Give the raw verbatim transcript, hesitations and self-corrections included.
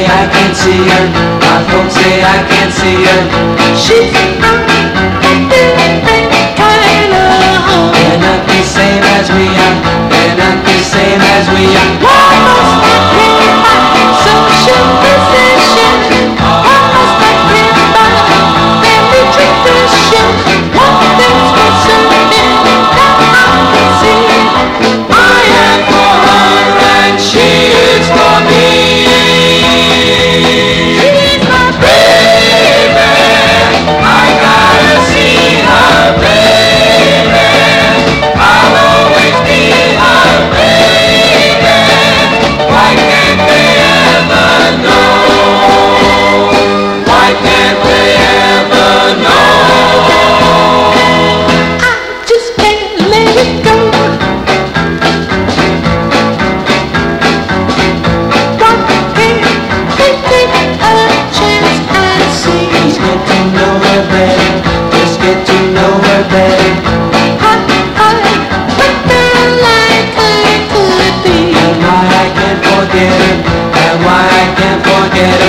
I can't see her. My folks say I can't see her. She's kinda hard. They're not the same as we are. They're not the same as we are.